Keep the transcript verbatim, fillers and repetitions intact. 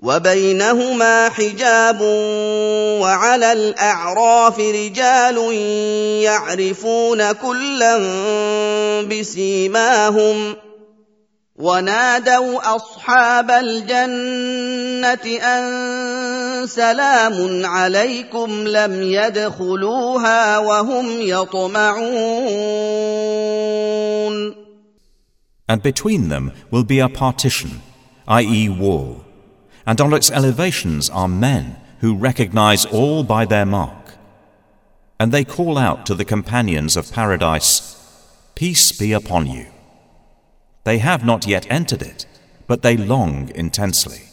وبينهما حجاب وعلى الأعراف رجال يعرفون كلا بسيماهم ونادوا أصحاب الجنة أن سلام عليكم لم يدخلوها وهم يطمعون. And between them will be a partition, that is wall, and on its elevations are men who recognize all by their mark. And they call out to the companions of paradise, "Peace be upon you." They have not yet entered it, but they long intensely.